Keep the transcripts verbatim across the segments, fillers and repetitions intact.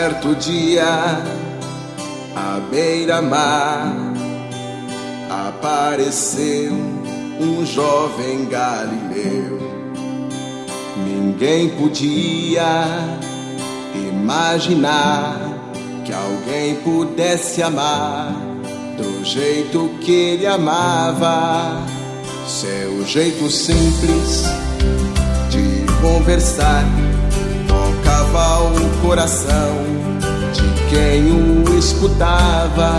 certo dia, à beira-mar, apareceu um jovem galileu. Ninguém podia imaginar que alguém pudesse amar do jeito que ele amava. Seu jeito simples de conversar tocava o coração de quem o escutava.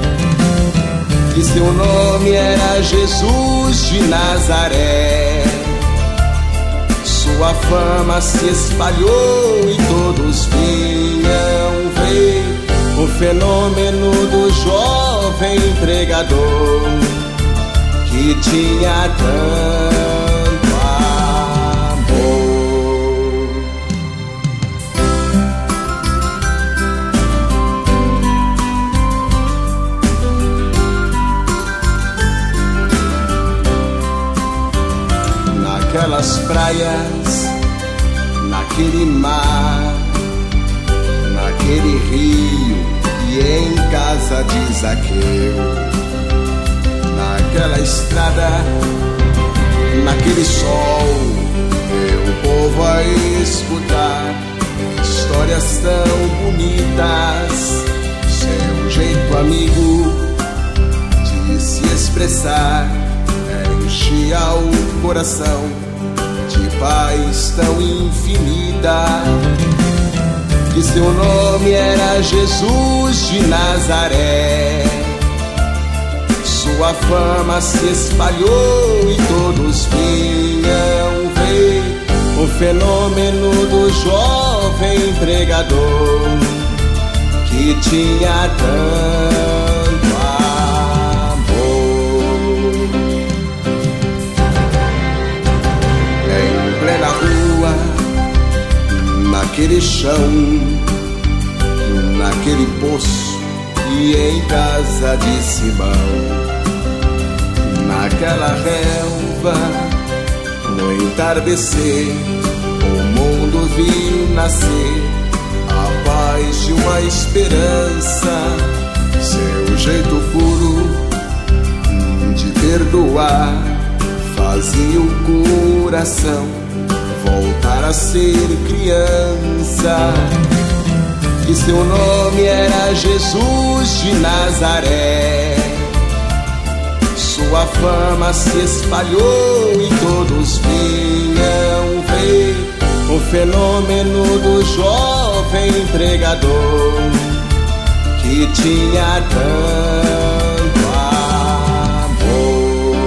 E seu nome era Jesus de Nazaré. Sua fama se espalhou e todos vinham ver o fenômeno do jovem pregador que tinha tanto amor. Naquelas praias, naquele mar, naquele rio e em casa de Zaqueu, naquela estrada, naquele sol, meu povo a escutar histórias tão bonitas. Seu jeito amigo de se expressar enchia o coração de paz tão infinita. E seu nome era Jesus de Nazaré. Sua fama se espalhou e todos vinham ver o fenômeno do jovem pregador que tinha tanto amor. Em plena rua, naquele chão, naquele poço e em casa de Simão, naquela relva, no entardecer, o mundo viu nascer a paz de uma esperança. Seu jeito puro de perdoar fazia o coração voltar a ser criança. E seu nome era Jesus de Nazaré. Sua fama se espalhou e todos vinham ver o fenômeno do jovem pregador que tinha tanto amor.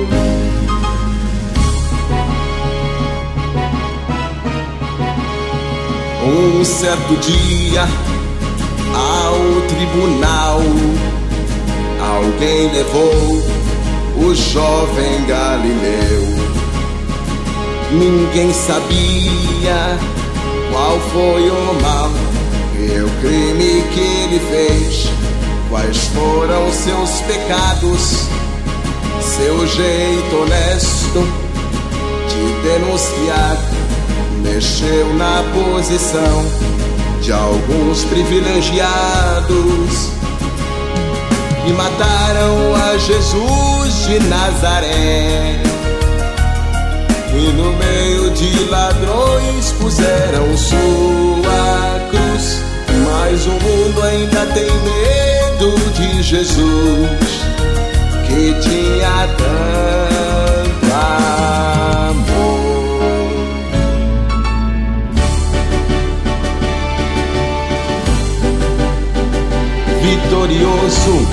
Um certo dia, ao tribunal, alguém levou o jovem Galileu. Ninguém sabia qual foi o mal e o crime que ele fez, quais foram seus pecados. Seu jeito honesto de denunciar mexeu na posição de alguns privilegiados e mataram a Jesus de Nazaré. E no meio de ladrões puseram sua cruz. Mas o mundo ainda tem medo de Jesus, que tinha tanto amor. Vitorioso,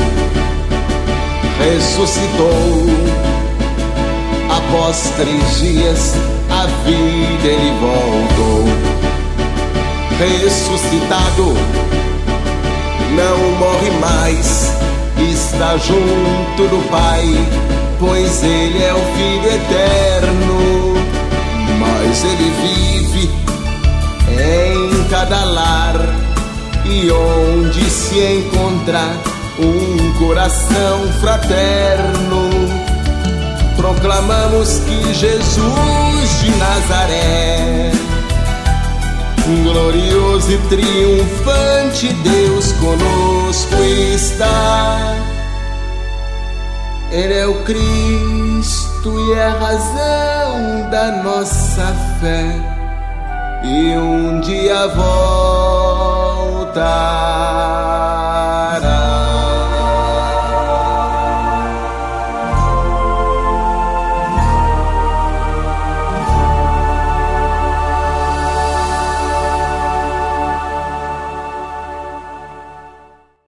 ressuscitou. Após três dias a vida ele voltou. Ressuscitado, não morre mais, está junto do Pai, pois ele é o Filho eterno. Mas ele vive em cada lar, e onde se encontrar um coração fraterno, proclamamos que Jesus de Nazaré glorioso e triunfante, Deus conosco está. Ele é o Cristo e é a razão da nossa fé, e um dia volta.